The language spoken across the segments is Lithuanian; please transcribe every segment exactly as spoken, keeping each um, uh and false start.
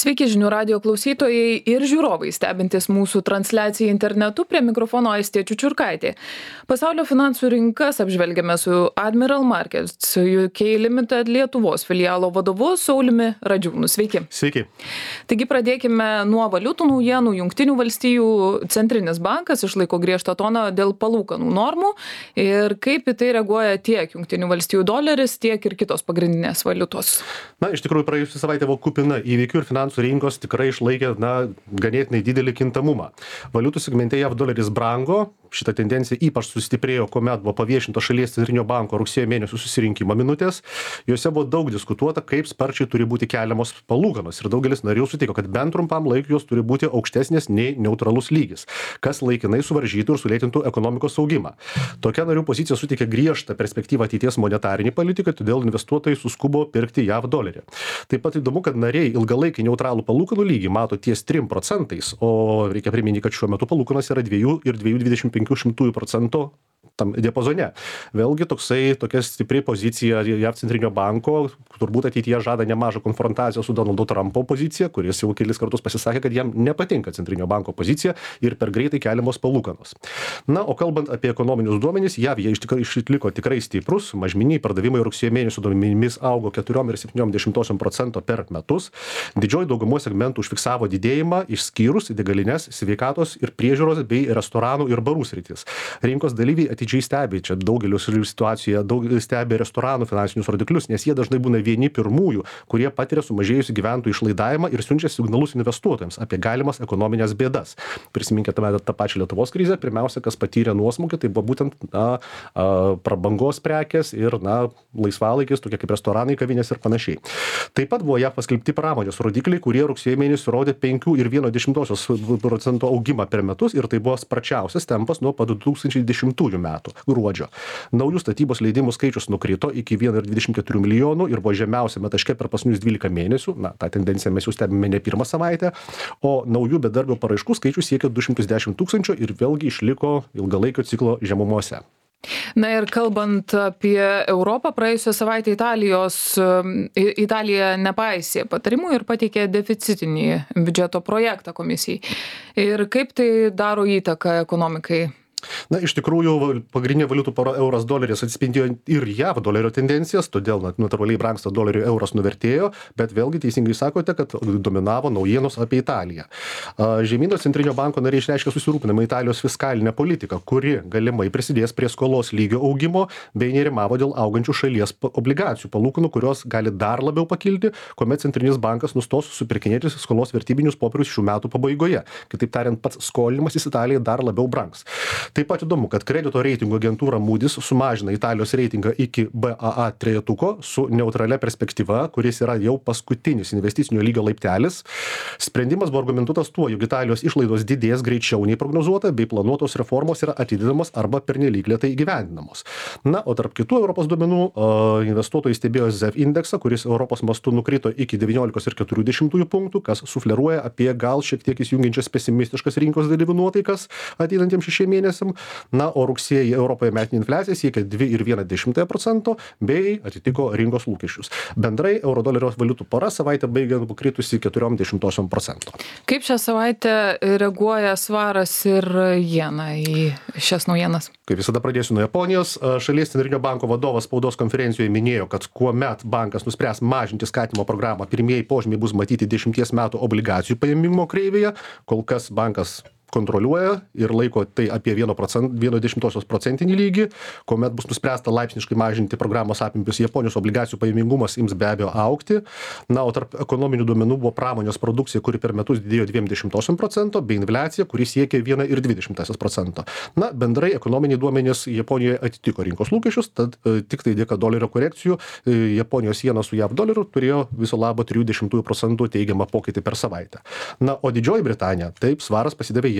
Sveiki žinių radio klausytojai ir žiūrovai stebintys mūsų transliaciją internetu, prie mikrofono Aistė Čiučiurkaitė. Pasaulio finansų rinkas apžvelgiame su Admiral Markets U K Limited Lietuvos filialo vadovu Sauliumi Radžiūnu. Sveiki. Sveiki. Taigi pradėkime nuo valiutų naujienų. Jungtinių valstijų centrinis bankas išlaiko griežtą toną dėl palūkanų normų ir kaip į tai reaguoja tiek Jungtinių valstijų doleris, tiek ir kitos pagrindinės valiutos. Na, iš tikrųjų, praėjusią savaitę buvo kupina įvykių ir finansų rinkos tikrai išlaikė, na, ganėtinai didelį kintamumą. Valiutų segmente J A V doleris brango, šita tendencija ypač sustiprėjo, kuomet buvo paviešinto šalies centrinio banko rugsėjo mėnesio susirinkimo minutės. Juose buvo daug diskutuota, kaip sparčiai turi būti keliamos palūkanos ir daugelis narių sutiko, kad bent trumpam laikui jos turi būti aukštesnės nei neutralus lygis, kas laikinai suvaržytų ir sulėtintų ekonomikos augimą. Tokia narių pozicija suteikė griežtą perspektyvą ateities monetarinį politiką, todėl investuotojai suskubo pirkti J A V dolerį. Taip pat įdomu, kad nariai ilgalaikį neutralų palūkanų lygį mato ties trim procentais, o reikia priminti, kad šiuo metu palūkanos yra dviejų ir dviejų dvidešimt penkių šimtųjų procento tam diapazone. Vėlgi toksai, tokia stipri pozicija J A V centrinio banko, turbūt ateityje žada nemažą konfrontaciją su Donaldo Trumpo pozicija, kuris jau kelis kartus pasisakė, kad jam nepatinka centrinio banko pozicija ir per greitai keliamos palūkanos. Na, o kalbant apie ekonominius duomenys, J A V jie iš tikrųjų išliko tikrai stiprus, mažmeniniai pardavimai rugsėjo mėnesio duomenimis augo keturiom ir septyniom dešimtosiom procento per metus. Didžioji dauguma segmentų užfiksavo didėjimą, išskyrus degalines, sveikatos ir priežiūros bei restoranų ir barų sritis. Rinkos dalyviai atidžiai stebi, čia daugeliu situacijoje daug stebi restoranų finansinius rodiklius, nes jie dažnai būna vieni pirmųjų, kurie patiria sumažėjusių gyventojų išlaidavimą ir siunčia signalus investuotojams apie galimas ekonominės bėdas. Prisiminkite tą pačią Lietuvos krizę, pirmiausia, kas patyrė nuosmukį, tai buvo būtent na, prabangos prekės ir na, laisvalaikis, tokie kaip restoranai, kavinės ir panašiai. Taip pat buvo J A V paskelbti pramonės rodikliai, kurie rugsėjo mėnesį rodė penkių ir vieno dešimtosios procento augimą per metus ir tai buvo sparčiausias tempas nuo pat du tūkstančiai dešimtųjų metų gruodžio. Naujų statybos leidimų skaičius nukrito iki vieno ir dvidešimt keturių milijonų ir buvo žemiausiame taške per paskutinius dvylika mėnesių. Na, tą tendenciją mes jau stebime ne pirmą savaitę, o naujų bedarbių paraiškų skaičius siekia du šimtus dešimt tūkstančių ir vėlgi išliko ilgalaikio ciklo žemumose. Na ir kalbant apie Europą, praėjusią savaitę Italijos, Italija nepaisė patarimų ir pateikė deficitinį biudžeto projektą komisijai. Ir kaip tai daro įtaką ekonomikai? Na, iš tikrųjų, pagrindinė valiutų pora euras doleris atspindėjo ir J A V dolerio tendencijas, todėl natūraliai brangsta dolerių euras nuvertėjo, bet vėlgi teisingai sakote, kad dominavo naujienos apie Italiją. Žemyno centrinio banko nariai išreiškė susirūpinimą Italijos fiskalinę politiką, kuri galimai prisidės prie skolos lygio augimo bei nerimavo dėl augančių šalies obligacijų palūkanų, kurios gali dar labiau pakilti, kuomet centrinis bankas nustos supirkinėti skolos vertybinius popierius šių metų pabaigoje. Kitaip tariant, pats skolinimasis Italijai dar labiau brangs. Taip pat įdomu, kad kredito reitingų agentūra Moody's sumažina Italijos reitingą iki B A A trejetuko su neutralia perspektyva, kuris yra jau paskutinis investicinio lygio laiptelis. Sprendimas buvo argumentuotas tuo, jog Italijos išlaidos didės greičiau nei prognozuota, bei planuotos reformos yra atidedamos arba pernelyg lėtai įgyvendinamos. Na, o tarp kitų Europos duomenų investuotojai stebėjo Z E V indeksą, kuris Europos mastu nukrito iki devyniolikos ir keturių dešimtųjų punktų, kas sufleruoja apie gal šiek tiek įsijungiančias pesimistiškas rinkos dalyvių nuotaikas ateinantiems šešiem mėnesiam. Na, o rugsėjį Europoje metinė infliacija siekia dvi ir vieną dešimtąją procento bei atitiko rinkos lūkesčius. Bendrai euro-dolerio valiutų pora savaitę baigė nukritusi keturiom dešimtosiom procento. Kaip šią savaitę reaguoja svaras ir jena į šias naujienas? Kaip visada pradėsiu nuo Japonijos. Šalies centrinio banko vadovas spaudos konferencijoje minėjo, kad kuomet bankas nuspręs mažinti skatinimo programą, pirmieji požymiai bus matyti dešimties metų obligacijų paėmimo kreivėje. Kol kas bankas kontroliuoja ir laiko tai apie vieno dešimtosios procentinį lygį, kuomet bus nuspręsta laipsniškai mažinti programos apimtis, Japonijos obligacijų pajamingumas ims be abejo augti. Na, o tarp ekonominių duomenų buvo pramonės produkcija, kuri per metus didėjo dviem dešimtosiom procento, bei infliacija, kuri siekė vieną ir dvi dešimtąsias procento. Na, bendrai ekonominiai duomenys Japonijoje atitiko rinkos lūkesčius, tad e, tik tai dėka dolerio korekcijų e, Japonijos siena su J A V doleriu turėjo viso labo trijų dešimtųjų procentų teigiamą pokytį per savaitę. Na, o Didžioji Britanija, taip, svaras pasidavė J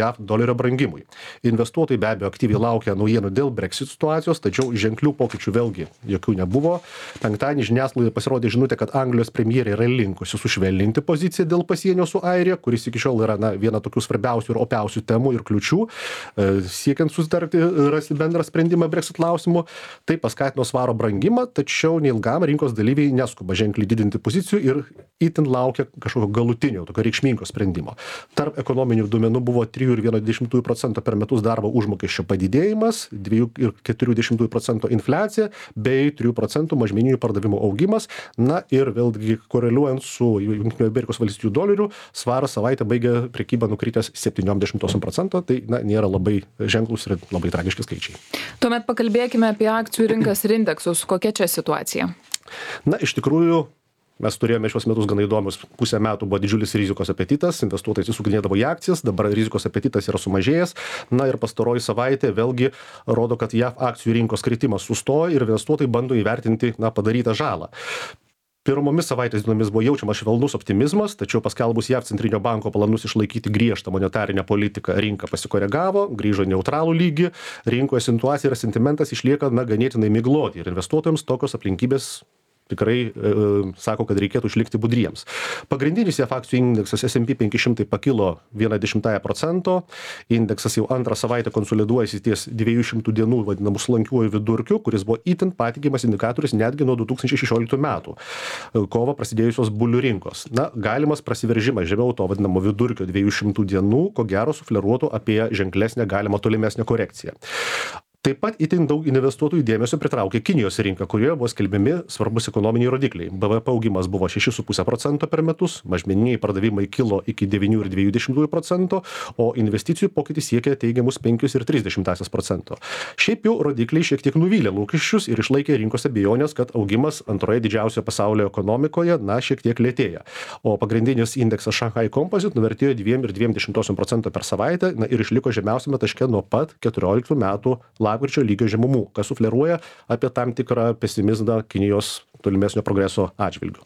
jav dolerio brangimui. Investuotojai be abejo aktyviai laukia naujienų dėl Brexit situacijos, tačiau ženklių pokyčių vėlgi jokių nebuvo. Penktadienį žiniasklaidoje pasirodė žinutė, kad Anglijos premjerė yra linkusi sušvelninti poziciją dėl pasienio su Airija, kuris iki šiol yra na, viena tokių svarbiausių ir opiausių temų ir kliučių, e, siekiant susitarti, rasti bendrą sprendimą Brexit klausimu. Tai paskatino svaro brangimą, tačiau neilgam rinkos dalyviai neskuba ženkliai didinti pozicijų ir itin laukia kažkokio galutinio, tokio reikšmingo sprendimo. Tarp ekonominių duomenų buvo trijų ir vieno dešimtųjų procento per metus darbo užmokesčio padidėjimas, dviejų ir keturių dešimtųjų procento infliacija bei trijų procentų mažmeninių pardavimų augimas. Na ir vėlgi koreliuojant su Jungtinių Amerikos valstijų doleriu, svaras savaitę baigė prekybą nukritęs septyniom dešimtosiom procento, tai na, nėra labai ženklus ir labai tragiški skaičiai. Tuomet pakalbėkime apie akcijų rinkas ir indeksus. Kokia čia situacija? Na, iš tikrųjų, mes turėjome šios metus gana įdomius, pusę metų buvo didžiulis rizikos apetitas, investuotojai įsisukinėdavo į akcijas, dabar rizikos apetitas yra sumažėjęs, na ir pastaroji savaitė vėlgi rodo, kad jav akcijų rinkos kritimas sustojo ir investuotojai bando įvertinti na, padarytą žalą. Pirmomis savaitės dienomis buvo jaučiamas švelnus optimizmas, tačiau paskelbus jav centrinio banko planus išlaikyti griežtą monetarinę politiką, rinka pasikoregavo, grįžo į neutralų lygį, rinkoje situacija ir sentimentas išlieka na, ganėtinai migloti ir investuotojams tokios aplinkybės tikrai e, sako, kad reikėtų išlikti budriems. Pagrindinis jav akcijų indeksas S and P penki šimtai pakilo vieną dešimtąją procento, indeksas jau antrą savaitę konsoliduojasi ties dviejų šimtų dienų vadinamų slankiuoju vidurkiu, kuris buvo itin patikimas indikatorius netgi nuo du tūkstančiai šešioliktų metų, kovo prasidėjusios bulių rinkos. Na, galimas prasiveržimas žemiau to vadinamo vidurkio dviejų šimtų dienų, ko gero sufleruotų apie ženklesnę galimą tolimesnę korekciją. Taip pat itin daug investuotojų dėmesio pritraukė Kinijos rinka, kurioje buvo skelbiami svarbus ekonominiai rodikliai. B V P augimas buvo šeši su puse procento per metus, mažmeniniai pardavimai kilo iki devynių ir dviejų dešimtųjų procento, o investicijų pokytis siekė teigiamus penki ir tris dešimtąsias procento. Šiaip jau rodikliai šiek tiek nuvylė lūkesčius ir išlaikė rinkos abejonės, kad augimas antroje didžiausioje pasaulio ekonomikoje na šiek tiek lėtėja. O pagrindinis indeksas Shanghai Composite nuvertėjo dviem ir dviem dešimtosiom procento per savaitę na, ir išliko žemiausiame taške nuo pat keturioliktų metų lapkričio lygio žemumų, kas sufleruoja apie tam tikrą pesimizmą Kinijos tolimesnio progreso atžvilgiu.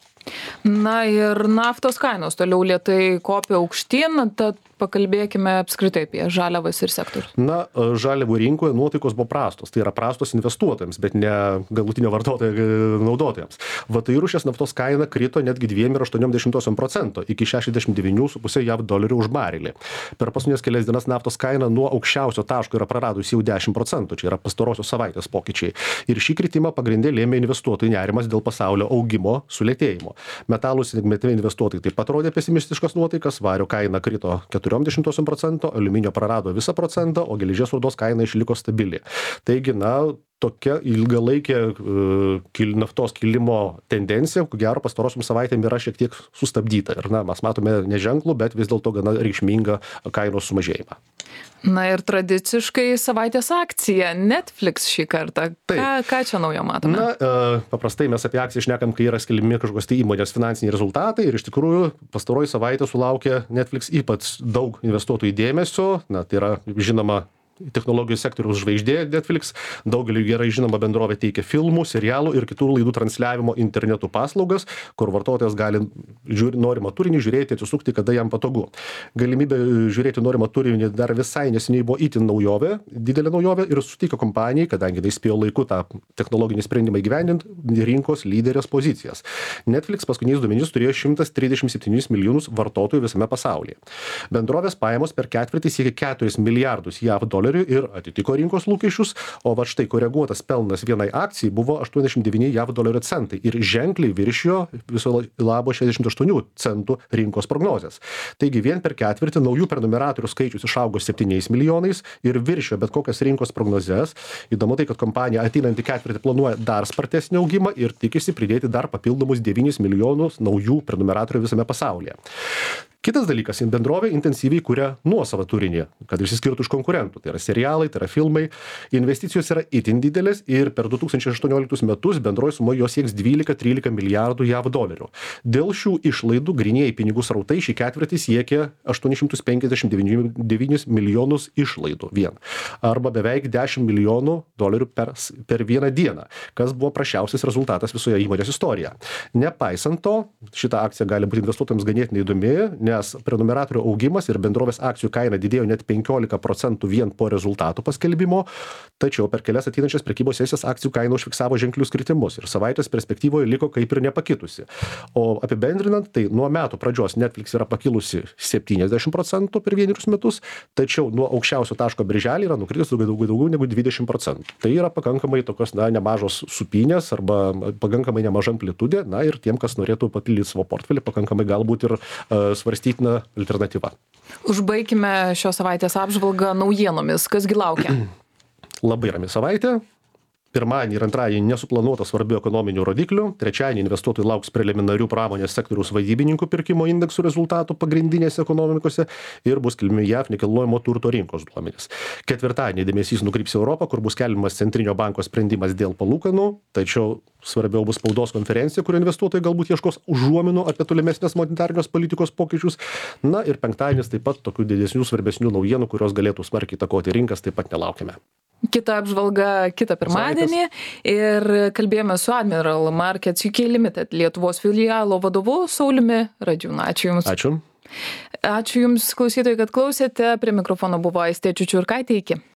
Na ir naftos kainos toliau lėtai kopia aukštyn, tad pakalbėkime apskritai apie žaliavas ir sektorius. Na, žaliavų rinkoje nuotaikos buvo prastos, tai yra prastos investuotojams, bet ne galutinio vartotojo naudotojams. V T I rūšies naftos kaina krito netgi dviem ir aštuoniom dešimtosiom procento iki šešiasdešimt devynių su puse jav dolerių už barelį. Per paskutinės kelias dienas naftos kaina nuo aukščiausio taško yra praradusi jau dešimt procentų, čia yra pastarosios savaitės pokyčiai. Ir šį kritimą pagrindė lėmė investuotojų nerimas dėl pasaulio augimo sulėtėjimo. Metalų segmente investuotojai taip pat rodė pesimistiškas nuotaikas, vario kaina krito keturiom dešimtosiom procento, aliuminio prarado visą procentą, o geležies rūdos kaina išliko stabili. Taigi, na, tokia ilgalaikė uh, naftos kilimo tendencija, ko gero pastarosiom savaitėm yra šiek tiek sustabdyta. Ir na, mes matome neženklų, bet vis dėlto gana reikšmingą kainos sumažėjimą. Na ir tradiciškai savaitės akcija Netflix šį kartą. Ką, ką čia naujo matome? Na, uh, paprastai mes apie akciją šnekam, kai yra skelbiami kažkokios tai įmonės finansiniai rezultatai ir iš tikrųjų pastaroji savaitė sulaukė Netflix ypač daug investuotojų dėmesio. Na, tai yra žinoma technologijų sektoriaus žvaigždė Netflix, daugeliu gerai žinoma bendrovė teikia filmų, serialų ir kitų laidų transliavimo internetu paslaugas, kur vartotojas gali žiūri, norimą turinį žiūrėti, atsisukti, kada jam patogu. Galimybė žiūrėti norimą turinį dar visai neseniai buvo itin naujovė, didelė naujovė ir sutiko kompanijai, kadangi tai spėjo laiku tą technologinį sprendimą įgyvendinti rinkos lyderės pozicijas. Netflix paskutiniais duomenimis turėjo šimtas trisdešimt septynis milijonus vartotojų visame pasaulyje. Bendrovės pajamos per ketvirtį siekė keturis milijardus jav dolerių ir atitiko rinkos lūkesčius, o va štai koreguotas pelnas vienai akcijai buvo aštuoniasdešimt devyni jav dolerio centai ir ženkliai viršijo viso labo šešiasdešimt aštuonių centų rinkos prognozės. Taigi vien per ketvirtį naujų prenumeratorių skaičius išaugo septyniais milijonais ir viršijo bet kokias rinkos prognozes. Įdomu tai, kad kompanija ateinantį ketvirtį planuoja dar spartesnį augimą ir tikisi pridėti dar papildomus devynis milijonus naujų prenumeratorių visame pasaulyje. Kitas dalykas, bendrovė intensyviai kuria nuosavą turinį, kad išsiskirtų iš konkurentų. Tai yra serialai, tai yra filmai. Investicijos yra itin didelės ir per du tūkstančiai aštuonioliktus metus bendroji suma jos sieks dvylika trylika milijardų jav dolerių. Dėl šių išlaidų grynieji pinigų srautai šį ketvirtį siekia aštuonis šimtus penkiasdešimt devynis milijonus išlaidų vien. Arba beveik dešimt milijonų dolerių per, per vieną dieną, kas buvo prasčiausias rezultatas visoje įmonės istorijoje. Nepaisant to, šita akcija gali būti investuotojams ganėtinai įdomi, nes prenumeratorių augimas ir bendrovės akcijų kaina didėjo net penkiolika procentų vien po rezultatų paskelbimo, tačiau per kelias ateinančias prekybos sesijas akcijų kaina užfiksavo ženklius kritimus ir savaitės perspektyvoje liko kaip ir nepakitusi. O apibendrinant, tai nuo metų pradžios Netflix yra pakilusi septyniasdešimt procentų per vienerius metus, tačiau nuo aukščiausio taško birželį yra nukritus daugiau, daugiau, daugiau negu dvidešimt procentų. Tai yra pakankamai tokios na, nemažos supinės arba pakankamai nemaža amplitudė, na ir tiem, kas norėtų papildyti savo portfelį, pakankamai galbūt ir uh, svarstytina alternatyva. Užbaikime šios savaitės apžvalgą naujienomis. Kasgi laukia? Labai rami savaitė. Pirmadienį ir antradienį nesuplanuota svarbių ekonominių rodiklių. Trečiadienį investuotojai lauks preliminarių pramonės sektoriaus vadybininkų pirkimo indeksų rezultatų pagrindinėse ekonomikose ir bus skelbiami J A V nekilnojamo turto rinkos duomenys. Ketvirtadienį dėmesys nukryps į Europą, kur bus skelbiamas Centrinio banko sprendimas dėl palūkanų, tačiau svarbiau bus spaudos konferencija, kur investuotojai galbūt ieškos užuominų apie tolimesnės monetarinės politikos pokyčius. Na ir penktadienis taip pat tokių didesnių, svarbesnių naujienų, kurios galėtų smarkiai įtakoti rinkas, taip pat nelaukiame. Kita apžvalga kitą pirmadienį ir kalbėjome su Admiral Markets U K Limited Lietuvos filialo vadovu Sauliumi Radžiūnu. Ačiū Jums. Ačiū. Ačiū Jums, klausytojai, kad klausėte. Prie mikrofono buvo Aistė Čiučiurkaitė. Iki.